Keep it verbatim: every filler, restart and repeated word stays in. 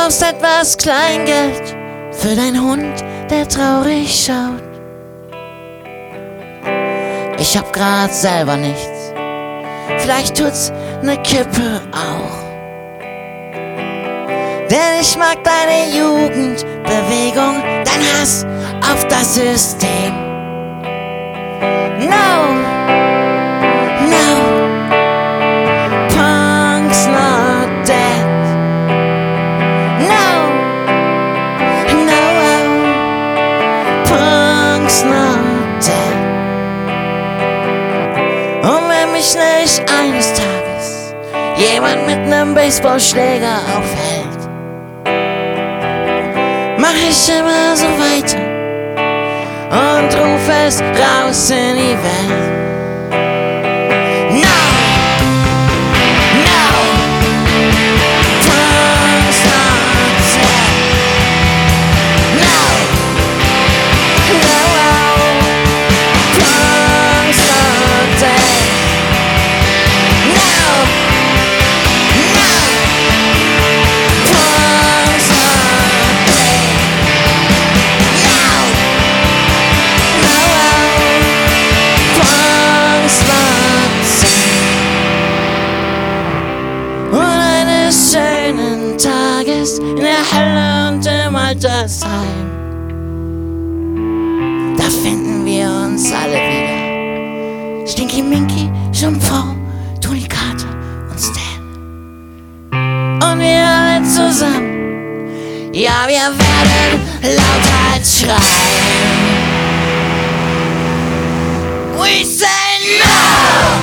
brauchst etwas Kleingeld für deinen Hund, der traurig schaut. Ich hab grad selber nichts, vielleicht tut's ne Kippe auch. Denn ich mag deine Jugendbewegung, dein Hass auf das System. No, no, punk's not dead. No, no, punk's not dead. Und wenn mich nicht eines Tages jemand mit nem Baseballschläger aufhält, mach ich immer so weiter und ruf es raus in die Welt. No, no, punk's not dead. No, no, punk's not dead. No, no, punk's not dead. Schönen Tages in der Hölle und im Altersheim, da finden wir uns alle wieder. Stinky Minky, Jean-Paul, Tony Carter und Stan. Und wir alle zusammen, ja, wir werden Lautheit schreien. We say no!